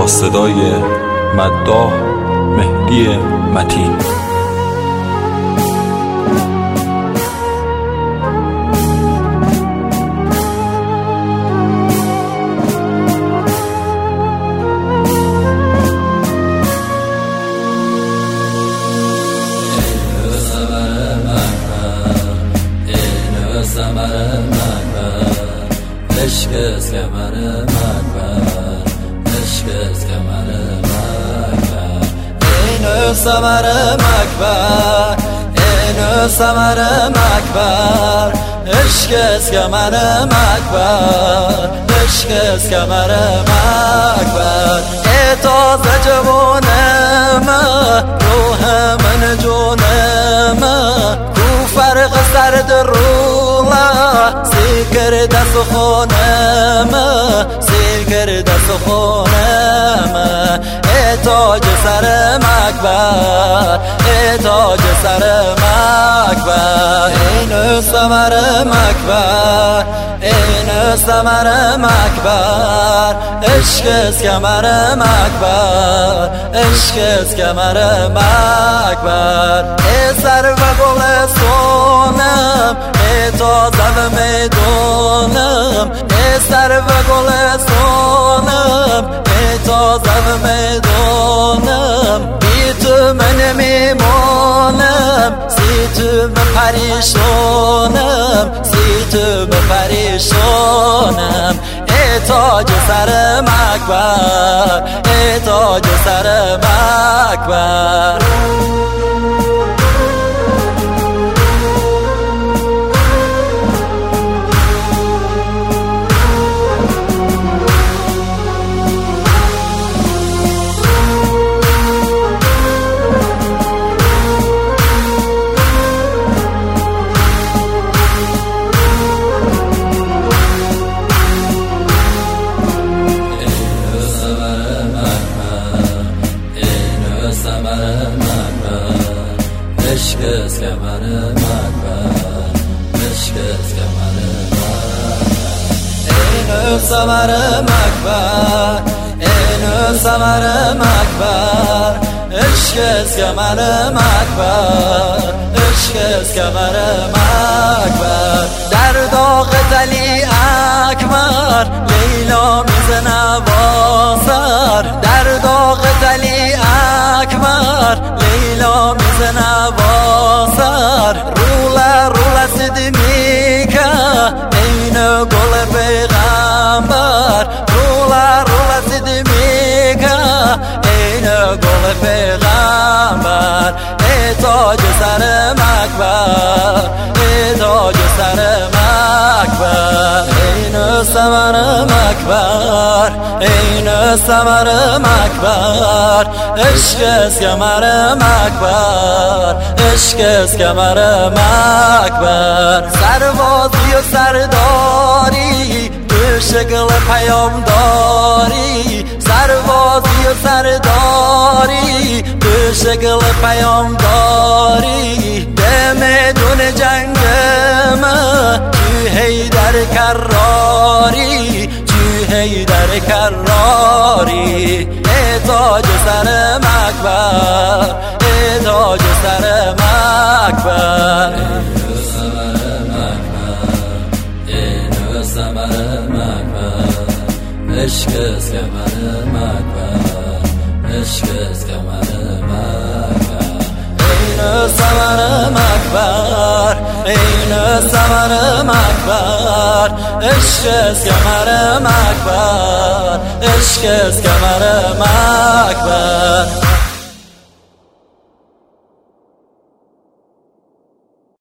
صدای مداح مهدی متین. عشق است کمر مکبر، عشق است کمر مکبر، اینو ثمر مکبر، اینو ثمر مکبر، عشق است کمر مکبر، عشق است کمر مکبر. ای تازه جوانم روح من جونم، کو فرق سرد رولا سیکر دست خونم، سیکر دست خونم. ای تاج سر مکبر، ای تاج سر مکبر، اینو ثمر مکبر، اینو ثمر مکبر، عشق است کمر مکبر، عشق است کمر مکبر. ای سر و گل سونم، ای تازه و میدونم، ای سر و گل سونم، ای تازه و میدونم. بی تو من میمونم، سی تو من پریشونم، سی تو من پریشونم. ای تاج سر مکبر، ای تاج سر مکبر. عشق است کمر مکبر، عشق است کمر مکبر، اینو ثمر مکبر، اینو ثمر مکبر، عشق است کمر مکبر، عشق است کمر مکبر. در داغ تلی اکبر لیلا میزنه واسر، در داغ تلی اکبر لیلا میزنه واسر. رولا رولا صدمیکه اینو گل پیغمبر، رولا رولا صدمیکه اینو گل پیغمبر. ای تاج سر مکبر، ای تاج سر مکبر، اینو ثمر مکبر، اینو ثمر مکبر، عشق است کمر مکبر، عشق است کمر مکبر. سربازی و سرداری به شکل پیامداری، سربازی و سرداری به شکل پیامداری. به میدون جنگ من تو حیدر کراری، تو حیدر کراری. ای تاج سر مکبر، ای تاج سر مکبر، اینو ثمر مکبر، اینو ثمر مکبر، عشق است کمر مکبر، عشق است کمر مکبر. اینو ثمر مکبر، اینو ثمر مکبر، عشق است کمر مکبر، عشق است کمر مکبر.